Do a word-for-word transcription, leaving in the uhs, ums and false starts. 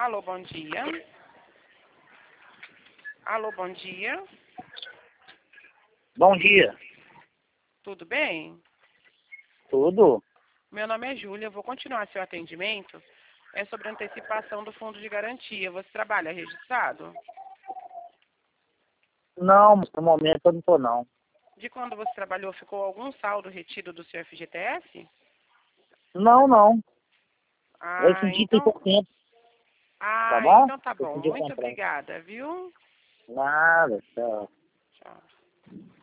Alô, bom dia. Alô, bom dia. Bom dia. Tudo bem? Tudo? Meu nome é Júlia, eu vou continuar seu atendimento. É sobre antecipação do fundo de garantia. Você trabalha registrado? Não, mas no momento eu não tô não. De quando você trabalhou, ficou algum saldo retido do seu F G T S? Não, não. Eu Ah, senti tem então... pouco tempo, tá Ah, bom? então tá Eu bom. senti Muito comprar. obrigada, viu? Nada, tchau. Tchau.